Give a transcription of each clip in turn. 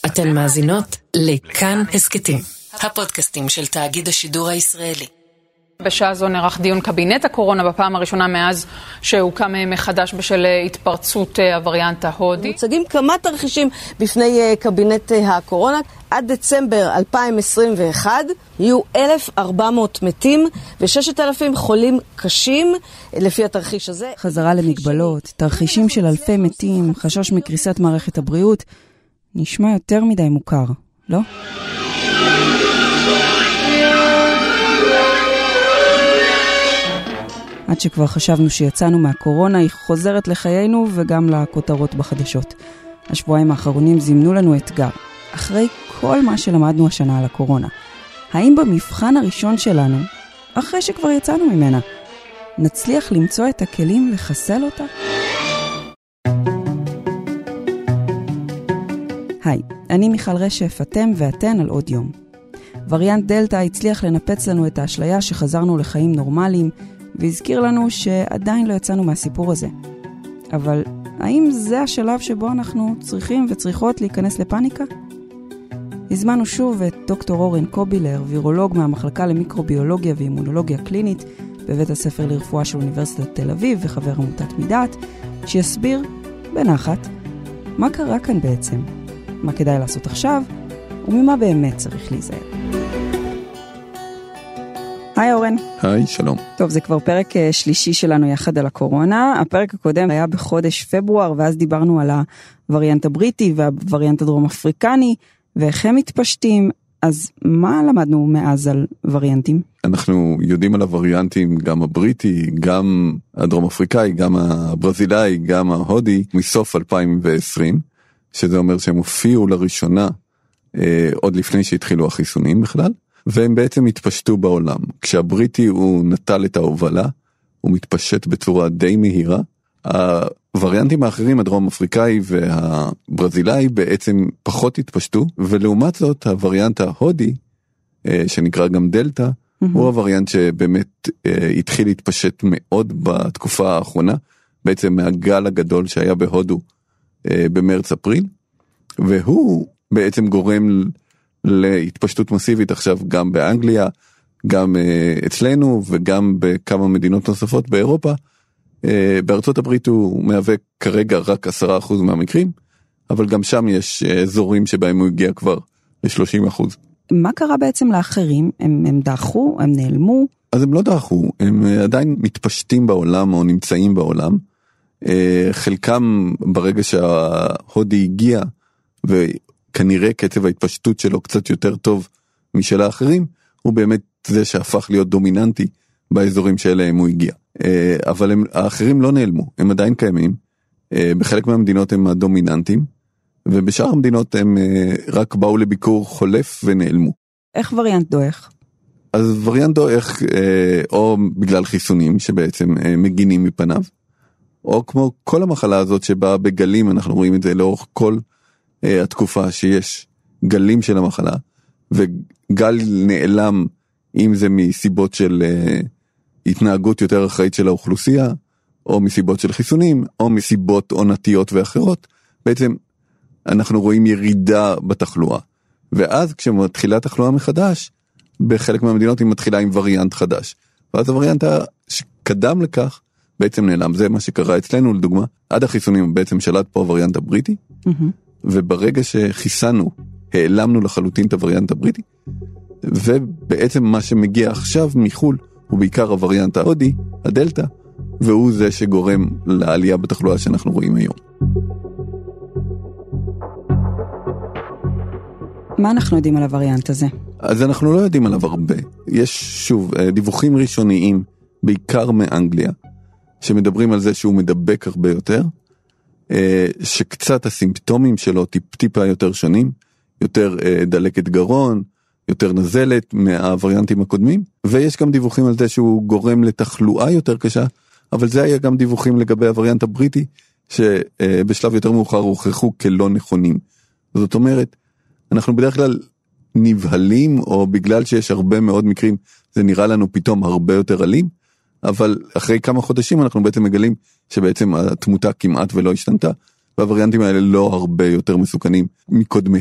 אתן מאזינות לכאן הסקטים, הפודקאסטים של תאגיד השידור הישראלי. בשעה זו נערך דיון קבינט הקורונה בפעם הראשונה מאז שהוקם מחדש בשל התפרצות הווריאנט ההודי. מוצגים כמה תרחישים בפני קבינט הקורונה. עד דצמבר 2021 יהיו 1,400 מתים ו6,000 חולים קשים לפי התרחיש הזה. חזרה למגבלות, תרחישים של אלפי מתים, חשש מקריסת מערכת הבריאות, נשמע יותר מדי מוכר, לא? עד שכבר חשבנו שיצאנו מהקורונה, היא חוזרת לחיינו וגם לכותרות בחדשות. השבועיים האחרונים זימנו לנו אתגר, אחרי כל מה שלמדנו השנה על הקורונה. האם במבחן הראשון שלנו, אחרי שכבר יצאנו ממנה, נצליח למצוא את הכלים לחסל אותה? היי, אני מיכל רשף, אתם ואתן על עוד יום. וריאנט דלטה הצליח לנפץ לנו את האשליה שחזרנו לחיים נורמליים, והזכיר לנו שעדיין לא יצאנו מהסיפור הזה. אבל האם זה השלב שבו אנחנו צריכים וצריכות להיכנס לפאניקה? הזמנו שוב את דוקטור אורן קובילר, וירולוג מהמחלקה למיקרוביולוגיה ואימונולוגיה קלינית בבית הספר לרפואה של אוניברסיטת תל אביב וחבר עמותת מדעת, שיסביר בנחת מה קרה כאן בעצם, מה כדאי לעשות עכשיו וממה באמת צריך להיזהר. היי אורן. היי, שלום. טוב, זה כבר פרק שלישי שלנו יחד על הקורונה. הפרק הקודם היה בחודש פברואר, ואז דיברנו על הווריאנט הבריטי והווריאנט הדרום אפריקני, ואיך הם מתפשטים. אז מה למדנו מאז על וריאנטים? אנחנו יודעים על הווריאנטים, גם הבריטי, גם הדרום אפריקאי, גם הברזילאי, גם ההודי, מסוף 2020, שזה אומר שהם הופיעו לראשונה, עוד לפני שהתחילו החיסונים בכלל. והם בעצם התפשטו בעולם. כשהבריטי הוא נטל את ההובלה, הוא מתפשט בצורה די מהירה. הווריאנטים האחרים, הדרום אפריקאי והברזילאי, בעצם פחות התפשטו, ולעומת זאת הווריאנט ההודי, שנקרא גם דלטה, הוא הווריאנט שבאמת התחיל להתפשט מאוד בתקופה האחרונה, בעצם מהגל הגדול שהיה בהודו במרץ-אפריל, והוא בעצם גורם להתפשטות מסיבית עכשיו גם באנגליה, גם אצלנו וגם בכמה מדינות נוספות באירופה. בארצות הברית הוא מהווה כרגע רק 10% מהמקרים, אבל גם שם יש אזורים שבהם הוא הגיע כבר ל-30%. מה קרה בעצם לאחרים? הם דחו? הם נעלמו? אז הם לא דחו, הם עדיין מתפשטים בעולם או נמצאים בעולם. חלקם ברגע שההודי הגיע כנראה קצב ההתפשטות שלו קצת יותר טוב משל האחרים, הוא באמת זה שהפך להיות דומיננטי באזורים שאליהם הוא הגיע. אבל האחרים לא נעלמו, הם עדיין קיימים, בחלק מהמדינות הם הדומיננטים, ובשאר המדינות הם רק באו לביקור חולף ונעלמו. איך וריאנט דועך? אז וריאנט דועך או בגלל חיסונים שבעצם מגינים מפניו, או כמו כל המחלה הזאת שבאה בגלים, אנחנו רואים את זה לאורך כל התקופה שיש גלים של המחלה, וגל נעלם, אם זה מסיבות של התנהגות יותר אחראית של האוכלוסייה, או מסיבות של חיסונים, או מסיבות עונתיות ואחרות, בעצם אנחנו רואים ירידה בתחלואה. ואז כשמתחילה התחלואה מחדש, בחלק מהמדינות היא מתחילה עם וריאנט חדש. ואז הווריאנט שקדם לכך, בעצם נעלם. זה מה שקרה אצלנו, לדוגמה. עד החיסונים בעצם שלט פה הווריאנט הבריטי, וברגע שחיסנו, העלמנו לחלוטין את הווריאנט הבריטי, ובעצם מה שמגיע עכשיו מחול, הוא בעיקר הווריאנט ההודי, הדלטה, והוא זה שגורם לעלייה בתחלואה שאנחנו רואים היום. מה אנחנו יודעים על הווריאנט הזה? אז אנחנו לא יודעים עליו הרבה. יש שוב דיווחים ראשוניים, בעיקר מאנגליה, שמדברים על זה שהוא מדבק הרבה יותר, שקצת הסימפטומים שלו טיפה יותר שונים, יותר דלקת גרון, יותר נזלת מהווריאנטים הקודמים, ויש גם דיווחים על זה שהוא גורם לתחלואה יותר קשה, אבל זה היה גם דיווחים לגבי הווריאנט הבריטי, שבשלב יותר מאוחר הוכחו כלא נכונים. זאת אומרת, אנחנו בדרך כלל נבהלים, או בגלל שיש הרבה מאוד מקרים, זה נראה לנו פתאום הרבה יותר אלים, אבל אחרי כמה חודשים אנחנו בעצם מגלים שבעצם התמותה כמעט ולא השתנתה, והווריאנטים האלה לא הרבה יותר מסוכנים מקודמיהם.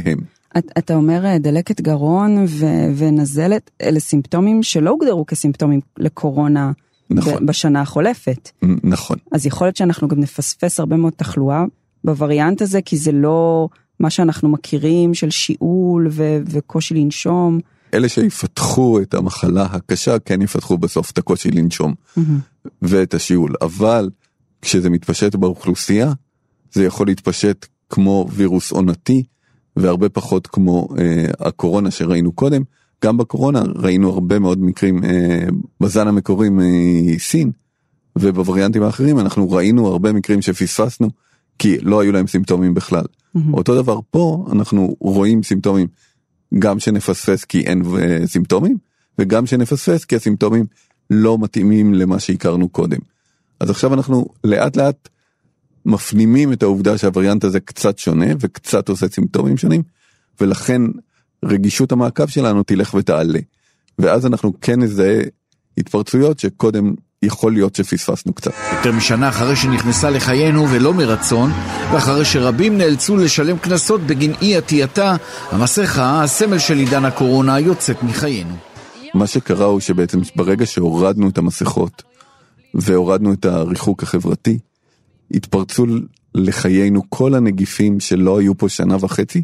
אתה אומר דלקת גרון ונזלת, אלה סימפטומים שלא הוגדרו כסימפטומים לקורונה נכון. בשנה החולפת. נכון. אז יכול להיות שאנחנו גם נפספס הרבה מאוד תחלואה בווריאנט הזה, כי זה לא מה שאנחנו מכירים של שיעול וקושי לנשום. אלה שיפתחו את המחלה הקשה, כן יפתחו בסוף את הקושי לנשום ואת השיעול. אבל כשזה מתפשט באוכלוסייה, זה יכול להתפשט כמו וירוס עונתי, והרבה פחות כמו הקורונה שראינו קודם. גם בקורונה ראינו הרבה מאוד מקרים בזן המקורי מסין, ובווריאנטים האחרים אנחנו ראינו הרבה מקרים שפספסנו, כי לא היו להם סימפטומים בכלל. אותו דבר פה, אנחנו רואים סימפטומים גם שנפספס כי אין סימפטומים, וגם שנפספס כי הסימפטומים לא מתאימים למה שהכרנו קודם. אז עכשיו אנחנו לאט לאט מפנימים את העובדה שהווריאנט הזה קצת שונה, וקצת עושה סימפטומים שונים, ולכן רגישות המעקב שלנו תלך ותעלה. ואז אנחנו כן נזהה התפרצויות שקודם יכול להיות שפספסנו קצת. יותר משנה אחרי שנכנסה לחיינו ולא מרצון, ואחרי שרבים נאלצו לשלם קנסות בגין אי עטייתה, המסכה, הסמל של עידן הקורונה, יוצאת מחיינו. מה שקרה הוא שבעצם ברגע שהורדנו את המסכות, והורדנו את הריחוק החברתי, התפרצו לחיינו כל הנגיפים שלא היו פה שנה וחצי,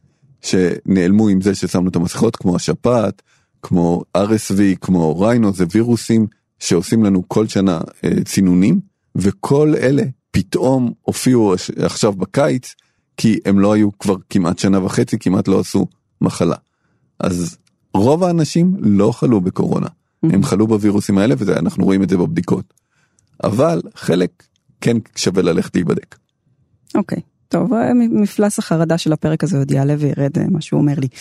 שנעלמו עם זה ששמנו את המסכות, כמו השפעת, כמו RSV, כמו ריינו, זה וירוסים שעושים לנו כל שנה צינונים, וכל אלה פתאום הופיעו עכשיו בקיץ, כי הם לא היו כבר כמעט שנה וחצי, כמעט לא עשו מחלה. אז רוב האנשים לא חלו בקורונה, הם חלו בווירוסים האלה, ואנחנו רואים את זה בבדיקות. אבל חלק כן שווה ללכת להיבדק. אוקיי. טוב, מפלס החרדה של הפרק הזה עוד יעלה וירד מה שהוא אומר לי.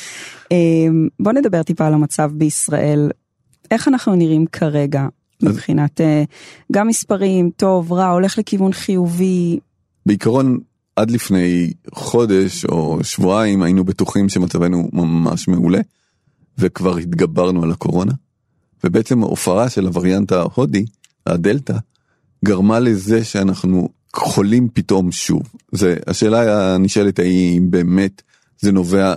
בוא נדבר טיפה על המצב בישראל. איך אנחנו נראים כרגע מבחינת גם מספרים, טוב, רע, הולך לכיוון חיובי? בעיקרון, עד לפני חודש או שבועיים היינו בטוחים שמצבנו ממש מעולה, וכבר התגברנו על הקורונה, ובעצם ההופעה של הווריאנט ההודי, הדלטה, גרמה לזה שאנחנו חולים פתאום שוב. השאלה הנשאלת היא אם באמת זה נובע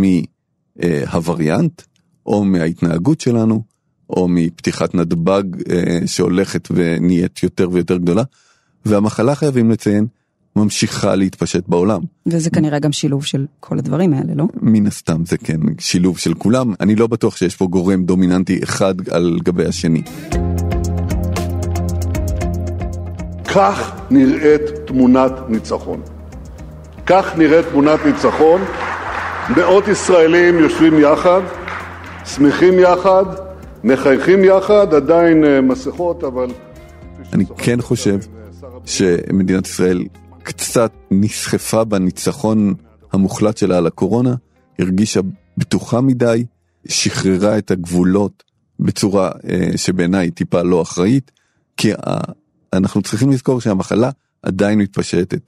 מהווריאנט, או מההתנהגות שלנו, או מפתיחת נדבג שהולכת ונהיית יותר ויותר גדולה, והמחלה חייבים לציין, ממשיכה להתפשט בעולם. וזה כנראה גם שילוב של כל הדברים האלה, לא? מן הסתם זה כן, שילוב של כולם. אני לא בטוח שיש פה גורם דומיננטי אחד על גבי השני. כך נראית תמונת ניצחון. כך נראית תמונת ניצחון. מאות ישראלים יושבים יחד, שמחים יחד, מחייכים יחד, עדיין מסכות, אבל... אני כן חושב שמדינת ישראל קצת נסחפה בניצחון המוחלט שלה על הקורונה, הרגישה בטוחה מדי, שחררה את הגבולות בצורה שבעיניי טיפה לא אחראית, כי אנחנו צריכים לזכור שהמחלה עדיין מתפשטת.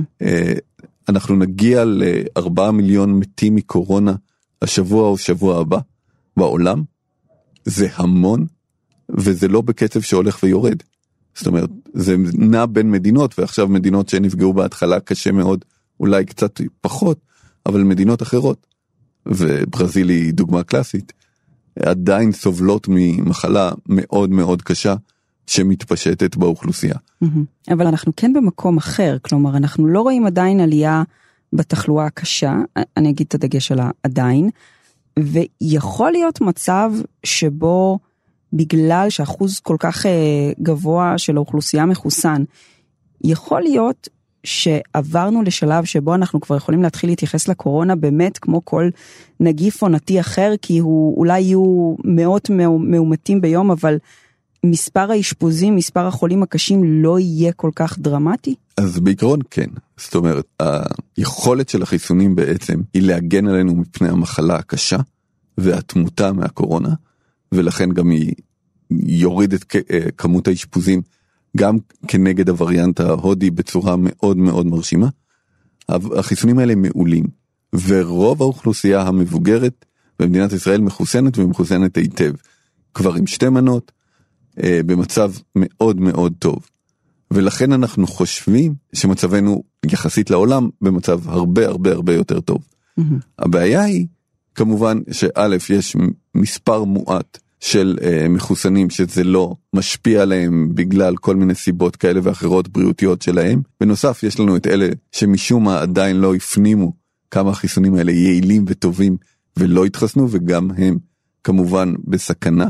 אנחנו נגיע ל4 מיליון מתים מקורונה השבוע או שבוע הבא בעולם. זה המון, וזה לא בקצב שהולך ויורד. זאת אומרת, זה נע בין מדינות, ועכשיו מדינות שנפגעו בהתחלה קשה מאוד, אולי קצת פחות, אבל מדינות אחרות, וברזיל היא דוגמה קלאסית, עדיין סובלות ממחלה מאוד מאוד קשה, שמתפשטת באוכלוסייה. אבל אנחנו כן במקום אחר, כלומר, אנחנו לא רואים עדיין עלייה בתחלואה הקשה, אני אגיד את הדגש על עדיין, ויכול להיות מצב שבו, בגלל שאחוז כל כך גבוה של האוכלוסייה מחוסן, יכול להיות שעברנו לשלב שבו אנחנו כבר יכולים להתחיל להתייחס לקורונה באמת כמו כל נגיף עונתי אחר, כי הוא אולי יהיו מאות מאומתים ביום, אבל מספר האשפוזים, מספר החולים הקשים לא יהיה כל כך דרמטי? אז בעיקרון כן. זאת אומרת, היכולת של החיסונים בעצם היא להגן עלינו מפני המחלה הקשה והתמותה מהקורונה, ולכן גם היא יוריד את כמות האשפוזים גם כנגד הווריאנט ההודי בצורה מאוד מאוד מרשימה. החיסונים האלה מעולים, ורוב האוכלוסייה המבוגרת במדינת ישראל מחוסנת ומחוסנת היטב, כבר עם 2 מנות, במצב מאוד מאוד טוב. ולכן אנחנו חושבים שמצבנו יחסית לעולם במצב הרבה הרבה הרבה יותר טוב. הבעיה היא, כמובן שא' יש מספר מועט של מחוסנים שזה לא משפיע עליהם בגלל כל מיני סיבות כאלה ואחרות בריאותיות שלהם. בנוסף יש לנו את אלה שמשום מה עדיין לא הפנימו כמה החיסונים האלה יעילים וטובים ולא התחסנו, וגם הם כמובן בסכנה.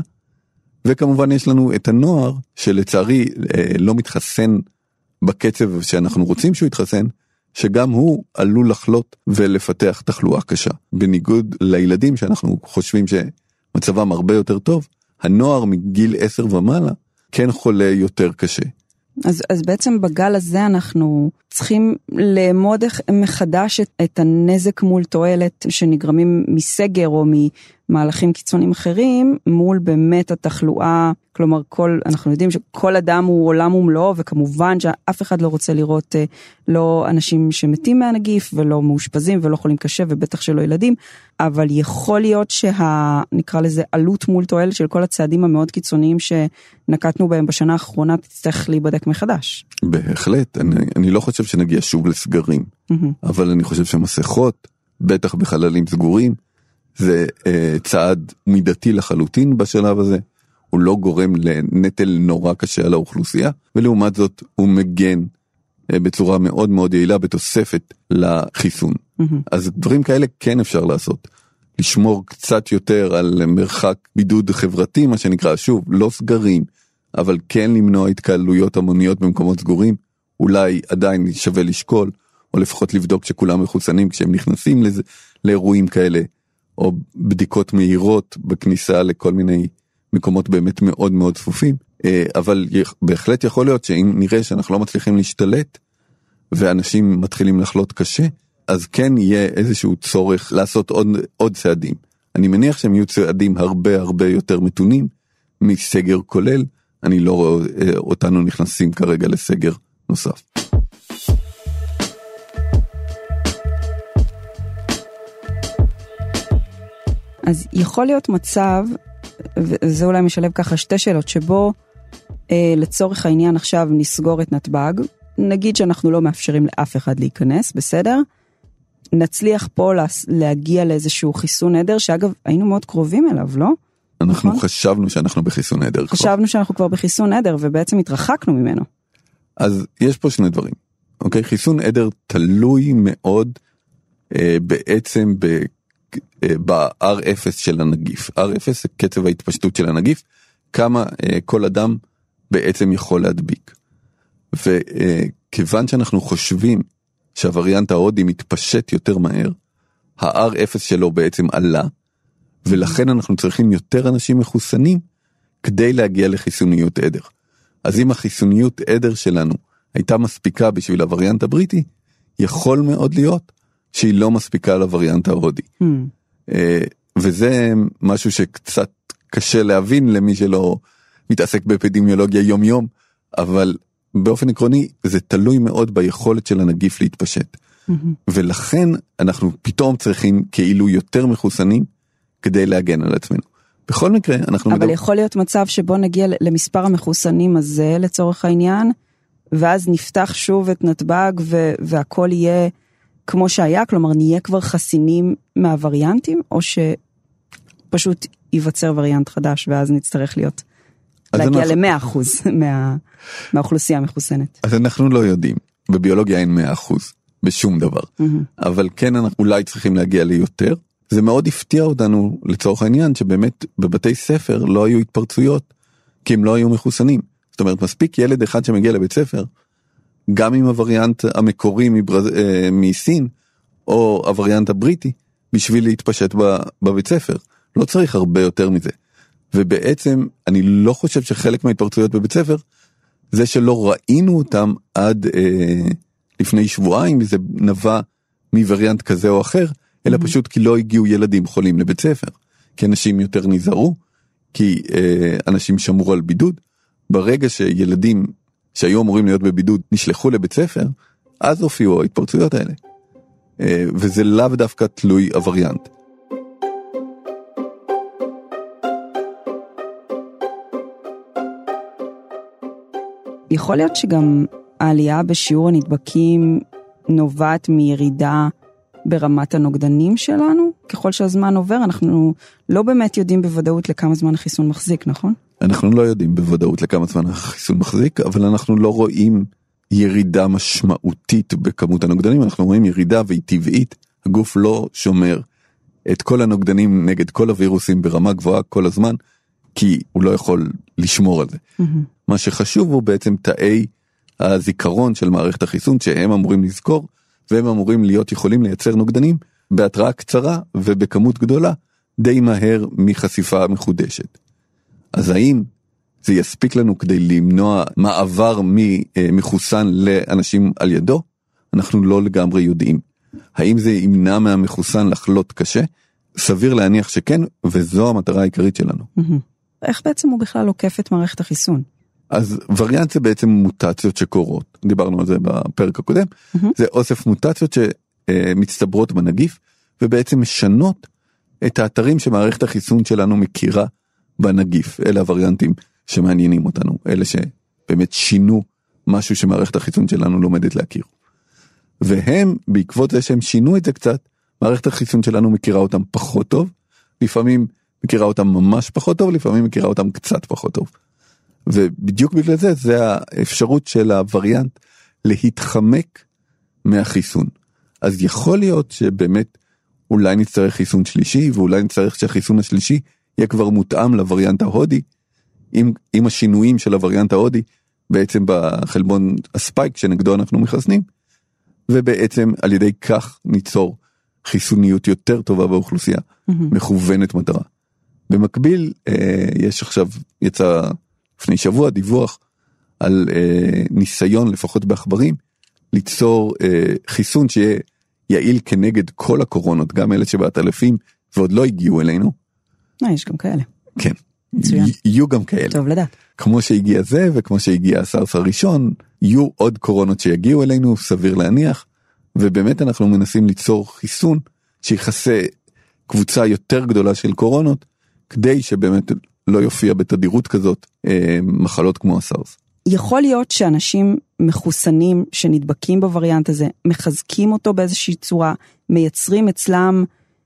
וכמובן יש לנו את הנוער שלצערי לא מתחסן בקצב שאנחנו רוצים שהוא יתחסן, שגם הוא עלול לחלות ולפתח תחלואה קשה. בניגוד לילדים שאנחנו חושבים שמצבם הרבה יותר טוב, הנוער מגיל 10 ומעלה כן חולה יותר קשה. אז בעצם בגל הזה אנחנו צריכים לאמוד מחדש את הנזק מול תועלת שנגרמים מסגר או ממהלכים קיצוניים אחרים, מול באמת התחלואה. כלומר, אנחנו יודעים שכל אדם הוא עולם ומלואו, וכמובן שאף אחד לא רוצה לראות לא אנשים שמתים מהנגיף, ולא מאושפזים ולא חולים קשה, ובטח שלא ילדים, אבל יכול להיות נקרא לזה עלות מול תועלת של כל הצעדים המאוד קיצוניים שנקטנו בהם בשנה האחרונה, תצטרך להיבדק מחדש. בהחלט, אני לא חושב שנגיע שוב לסגרים, אבל אני חושב שמסכות, בטח בחללים סגורים, זה צעד מידתי לחלוטין בשלב הזה. הוא לא גורם לנטל נורא קשה על האוכלוסייה, ולעומת זאת הוא מגן בצורה מאוד מאוד יעילה בתוספת לחיסון. אז דברים כאלה כן אפשר לעשות. לשמור קצת יותר על מרחק בידוד חברתי, מה שנקרא, שוב, לא סגרים, אבל כן למנוע התקהלויות המוניות במקומות סגורים, אולי עדיין שווה לשקול, או לפחות לבדוק שכולם מחוסנים כשהם נכנסים לאירועים כאלה, או בדיקות מהירות בכניסה לכל מיני מקומות באמת מאוד מאוד צפופים, אבל בהחלט יכול להיות שאם נראה שאנחנו לא מצליחים להשתלט, ואנשים מתחילים לחלות קשה, אז כן יהיה איזשהו צורך לעשות עוד צעדים. אני מניח שהם יהיו צעדים הרבה הרבה יותר מתונים, מסגר כולל. אני לא רואה אותנו נכנסים כרגע לסגר נוסף. אז יכול להיות מצב, וזה אולי משלב ככה שתי שאלות, שבו לצורך העניין עכשיו נסגור את נתב"ג, נגיד שאנחנו לא מאפשרים לאף אחד להיכנס, בסדר? נצליח פה להגיע לאיזשהו חיסון עדר, שאגב היינו מאוד קרובים אליו, לא? אנחנו נכון? חשבנו שאנחנו בחיסון עדר. חשבנו שאנחנו כבר בחיסון עדר, ובעצם התרחקנו ממנו. אז יש פה שני דברים. אוקיי? חיסון עדר תלוי מאוד בעצם ב-R0 של הנגיף. R0 זה קצב ההתפשטות של הנגיף, כמה כל אדם בעצם יכול להדביק. וכיוון שאנחנו חושבים שהווריאנט ההודי מתפשט יותר מהר, ה-R0 שלו בעצם עלה, ולכן אנחנו צריכים יותר אנשים מחוסנים כדי להגיע לחיסוניות עדר. אז אם החיסוניות עדר שלנו הייתה מספיקה בשביל הווריאנט הבריטי, יכול מאוד להיות שהיא לא מספיקה לווריאנט ההודי. וזה משהו שקצת קשה להבין למי שלא מתעסק באפידמיולוגיה יום יום, אבל באופן עקרוני זה תלוי מאוד ביכולת של הנגיף להתפשט. ולכן אנחנו פתאום צריכים כאילו יותר מחוסנים כדי להגן על עצמנו. בכל מקרה אנחנו אבל יכול להיות מצב שבו נגיע למספר המחוסנים הזה לצורך העניין, ואז נפתח שוב את נתב"ג והכל יהיה כמו שהיה, כלומר נהיה כבר חסינים מהווריאנטים, או שפשוט ייווצר וריאנט חדש ואז נצטרך להגיע ל-100% מהאוכלוסייה המחוסנת. אז אנחנו לא יודעים, בביולוגיה אין 100% בשום דבר, אבל כן אנחנו אולי צריכים להגיע ליותר. זה מאוד הפתיע אותנו לצורך העניין שבאמת בבתי ספר לא היו התפרצויות, כי הם לא היו מחוסנים. זאת אומרת, מספיק ילד אחד שמגיע לבית ספר, גם עם הווריאנט המקורי מסין, או הווריאנט הבריטי, בשביל להתפשט בבית ספר. לא צריך הרבה יותר מזה. ובעצם, אני לא חושב שחלק מההתפרצויות בבית ספר, זה שלא ראינו אותם עד לפני שבועיים, וזה נבע מווריאנט כזה או אחר, אלא פשוט כי לא הגיעו ילדים חולים לבית ספר. כי אנשים יותר נזהרו, כי אנשים שמרו על בידוד. ברגע שילדים שהיו אמורים להיות בבידוד נשלחו לבית ספר, אז הופיעו ההתפרצויות האלה. וזה לאו דווקא תלוי הווריאנט. יכול להיות שגם העלייה בשיעור הנדבקים נובעת מירידה ברמת הנוגדנים שלנו? ככל שהזמן עובר, אנחנו לא באמת יודעים בוודאות לכמה זמן החיסון מחזיק, נכון? אנחנו לא יודעים בוודאות לכמה זמן החיסון מחזיק, אבל אנחנו לא רואים ירידה משמעותית בכמות הנוגדנים, אנחנו רואים ירידה והיא טבעית, הגוף לא שומר את כל הנוגדנים נגד כל הווירוסים ברמה גבוהה כל הזמן, כי הוא לא יכול לשמור על זה. מה שחשוב הוא בעצם תאי הזיכרון של מערכת החיסון, שהם אמורים לזכור, והם אמורים להיות יכולים לייצר נוגדנים בהתראה קצרה ובכמות גדולה, די מהר מחשיפה מחודשת. אז האם זה יספיק לנו כדי למנוע מעבר ממחוסן לאנשים על ידו? אנחנו לא לגמרי יודעים. האם זה ימנע מהמחוסן לחלות קשה? סביר להניח שכן, וזו המטרה העיקרית שלנו. איך בעצם הוא בכלל עוקף את מערכת החיסון? אז וריאנט זה בעצם מוטציות שקורות, דיברנו על זה בפרק הקודם, זה אוסף מוטציות שמצטברות בנגיף, ובעצם משנות את האתרים שמערכת החיסון שלנו מכירה בנגיף. אלה הווריאנטים שמעניינים אותנו, אלה שבאמת שינו משהו שמערכת החיסון שלנו לומדת להכיר. והם, בעקבות זה שהם שינו את זה קצת, מערכת החיסון שלנו מכירה אותם פחות טוב, לפעמים מכירה אותם ממש פחות טוב, לפעמים מכירה אותם קצת פחות טוב. ובדיוק בגלל זה, זה האפשרות של הווריאנט להתחמק מהחיסון. אז יכול להיות שבאמת אולי נצטרך חיסון שלישי, ואולי נצטרך שהחיסון השלישי יהיה כבר מותאם לווריאנט ההודי, עם השינויים של הווריאנט ההודי, בעצם בחלבון הספייק שנגדו אנחנו מחסנים, ובעצם על ידי כך ניצור חיסוניות יותר טובה באוכלוסייה, מכוונת מטרה. במקביל, יש עכשיו, יצא לפני שבוע דיווח על ניסיון, לפחות בעכברים, ליצור חיסון שיהיה יעיל כנגד כל הקורונות, גם אלה שבעטלפים ועוד לא הגיעו אלינו. יש גם כאלה. כן. מצוין. יהיו גם כאלה. טוב לדעת. כמו שהגיע זה וכמו שהגיע הסארס הראשון, יהיו עוד קורונות שיגיעו אלינו, סביר להניח, ובאמת אנחנו מנסים ליצור חיסון שיחסה קבוצה יותר גדולה של קורונות, כדי שבאמת לא יופיע בתדירות כזאת מחלות כמו הסארס. יכול להיות שאנשים מחוסנים שנדבקים בווריאנט הזה, מחזקים אותו באיזושהי צורה, מייצרים אצלם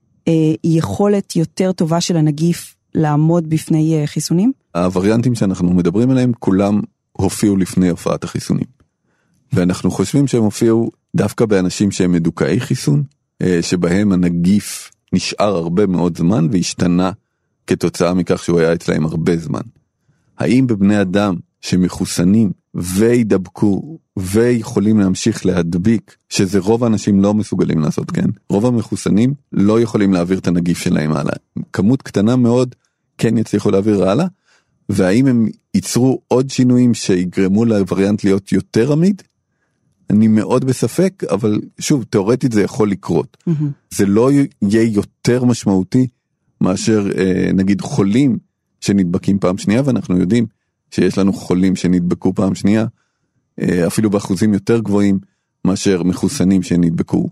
יכולת יותר טובה של הנגיף לעמוד בפני חיסונים? הווריאנטים שאנחנו מדברים עליהם, כולם הופיעו לפני הופעת החיסונים. ואנחנו חושבים שהם הופיעו דווקא באנשים שהם מדוכאי חיסון, שבהם הנגיף נשאר הרבה מאוד זמן והשתנה כתוצאה מכך שהוא היה אצלהם הרבה זמן. האם בבני אדם שמחוסנים וידבקו ויכולים להמשיך להדביק, שזה רוב האנשים לא מסוגלים לעשות, כן? רוב המחוסנים לא יכולים להעביר את הנגיף שלהם הלאה. כמות קטנה מאוד כן יצליחו להעביר הלאה, והאם הם ייצרו עוד שינויים שיגרמו לווריאנט להיות יותר עמיד? אני מאוד בספק, אבל שוב, תיאורטית זה יכול לקרות. זה לא יהיה יותר משמעותי מאשר נגיד חולים שנדבקים פעם שנייה, ואנחנו יודעים שיש לנו חולים שנדבקו פעם שנייה, אפילו באחוזים יותר גבוהים מאשר מחוסנים שנדבקו.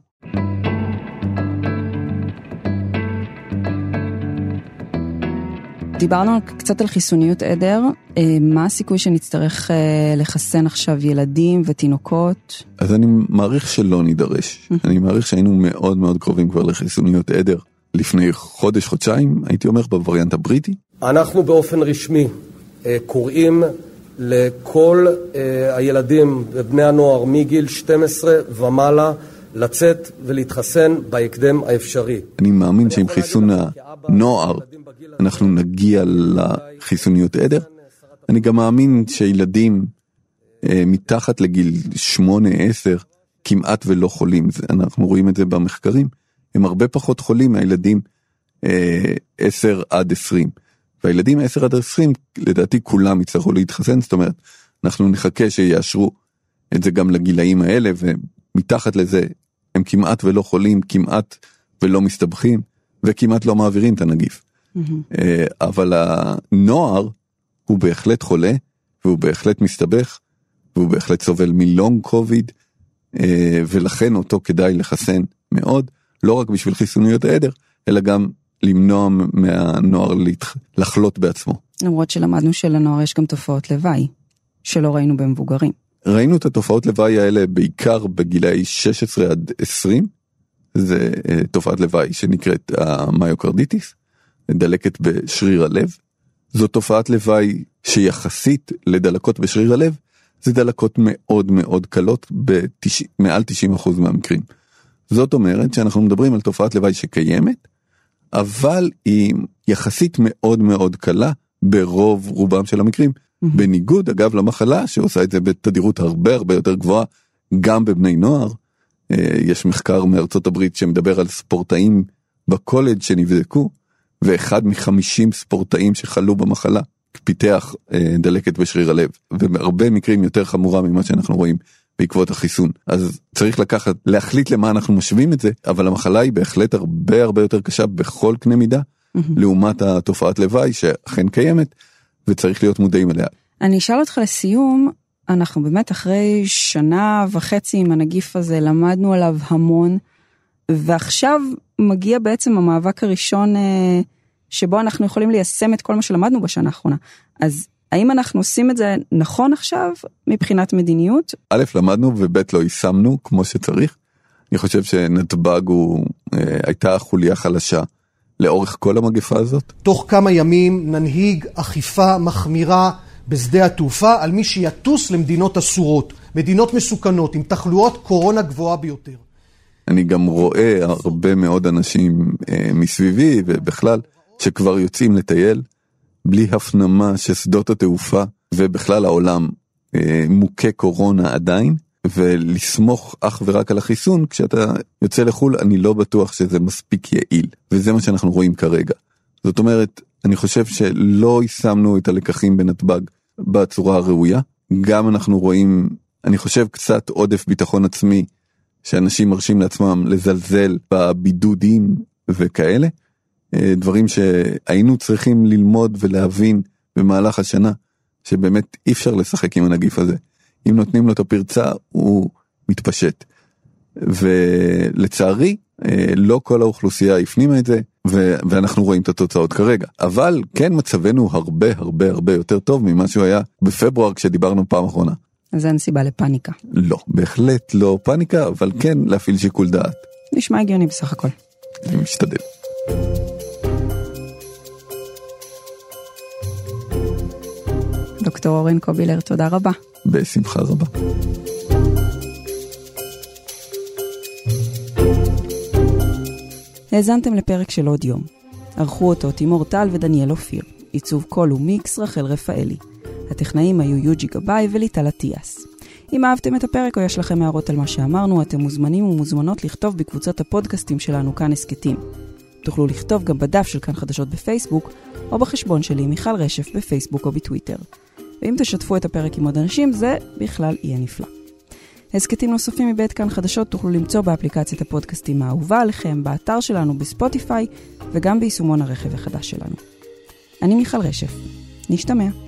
דיברנו קצת על חיסוניות עדר, מה הסיכוי שנצטרך לחסן עכשיו ילדים ותינוקות? אז אני מעריך שלא נידרש, אני מעריך שהיינו מאוד מאוד קרובים כבר לחיסוניות עדר, לפני חודש, חודשיים, הייתי אומר בווריאנט הבריטי. אנחנו באופן רשמי קוראים לכל הילדים ובני הנוער מגיל 12 ומעלה לצאת ולהתחסן בהקדם האפשרי. אני מאמין שעם חיסון הנוער אנחנו נגיע לחיסוניות עדר. אני גם מאמין שילדים מתחת לגיל 8-10 כמעט ולא חולים. אנחנו רואים את זה במחקרים. הם הרבה פחות חולים מהילדים 10 עד 20. והילדים 10 עד 20 לדעתי כולם יצטרכו להתחסן. זאת אומרת, אנחנו נחכה שיאשרו את זה גם לגילאים האלה, ומתחת לזה הם כמעט ולא חולים, כמעט ולא מסתבכים, וכמעט לא מעבירים את הנגיף. אבל הנוער הוא בהחלט חולה, והוא בהחלט מסתבך, והוא בהחלט סובל מלונג קוביד, ולכן אותו כדאי לחסן מאוד, לא רק בשביל חיסוניות העדר, אלא גם למנוע מהנוער לחלות בעצמו. למרות שלמדנו שלנוער יש גם תופעות לוואי, שלא ראינו במבוגרים. ראינו את התופעות לוואי האלה בעיקר בגילאי 16 עד 20, זה תופעת לוואי שנקראת המיוקרדיטיס, דלקת בשריר הלב. זו תופעת לוואי שיחסית לדלקות בשריר הלב, זה דלקות מאוד מאוד קלות מעל 90% מהמקרים. זאת אומרת שאנחנו מדברים על תופעת לוואי שקיימת, אבל היא יחסית מאוד מאוד קלה ברוב רובם של המקרים. בניגוד אגב למחלה שעושה את זה בתדירות הרבה הרבה יותר גבוהה, גם בבני נוער. יש מחקר מארצות הברית שמדבר על ספורטאים בקולג' שנבדקו, ואחד מ50 ספורטאים שחלו במחלה פיתח דלקת בשריר הלב, ובהרבה מקרים יותר חמורה ממה שאנחנו רואים בעקבות החיסון. אז צריך להחליט למה אנחנו משווים את זה, אבל המחלה היא בהחלט הרבה הרבה יותר קשה בכל קנה מידה, לעומת התופעת לוואי שאכן קיימת, וצריך להיות מודעים אליה. אני אשאל אותך לסיום, אנחנו באמת אחרי 1.5 שנה עם הנגיף הזה, למדנו עליו המון, ועכשיו מגיע בעצם המאבק הראשון שבו אנחנו יכולים ליישם את כל מה שלמדנו בשנה האחרונה. אז האם אנחנו עושים את זה נכון עכשיו מבחינת מדיניות? א', למדנו וב', לא יישמנו כמו שצריך. אני חושב שנתב"ג הייתה חוליה חלשה לאורך כל המגפה הזאת. תוך כמה ימים ננהיג אכיפה מחמירה בשדה התעופה על מי שיטוס למדינות אסורות, מדינות מסוכנות עם תחלואות קורונה גבוהה ביותר. אני גם רואה הרבה מאוד אנשים מסביבי ובכלל שכבר יוצאים לטייל בלי הפנמה ששדות התעופה ובכלל העולם מוכה קורונה עדיין, ולסמוך אך ורק על החיסון כשאתה יוצא לחול, אני לא בטוח שזה מספיק יעיל, וזה מה שאנחנו רואים כרגע. זאת אומרת, אני חושב שלא יישמנו את הלקחים בנתב"ג בצורה הראויה. גם אנחנו רואים, אני חושב, קצת עודף ביטחון עצמי, שאנשים מרשים לעצמם לזלזל בבידודים וכאלה, דברים שהיינו צריכים ללמוד ולהבין במהלך השנה, שבאמת אי אפשר לשחק עם הנגיף הזה. אם נותנים לו את הפרצה, הוא מתפשט. ולצערי, לא כל האוכלוסייה הפנימה את זה, ואנחנו רואים את התוצאות כרגע. אבל כן מצבנו הרבה הרבה הרבה יותר טוב ממה שהוא היה בפברואר כשדיברנו פעם אחרונה. אז אין סיבה לפניקה. לא, בהחלט לא פניקה, אבל כן להפעיל שיקול דעת. נשמע הגיוני בסך הכל. אני משתדל. דוקטור אורן קובילר, תודה רבה. בשמחה רבה. האזנתם לפרק של עוד יום. ערכו אותו תימור טל ודניאל אופיר. עיצוב קול ומיקס רחל רפאלי. הטכנאים היו יוג'י גבאי וליטל עטיאס. אם אהבתם את הפרק או יש לכם הערות על מה שאמרנו, אתם מוזמנים ומוזמנות לכתוב בקבוצות הפודקאסטים שלנו כאן הסקטים. תוכלו לכתוב גם בדף של כאן חדשות בפייסבוק, או בחשבון שלי מיכל רשף בפייסבוק או בטוויטר. ואם תשתפו את הפרק עם עוד אנשים, זה בכלל יהיה נפלא. הסקטים נוספים מבית כאן חדשות תוכלו למצוא באפליקציית הפודקאסטים האהובה עליכם, באתר שלנו בספוטיפיי, וגם ביישומון הרכב החדש שלנו. אני מיכל רשף. נשתמע.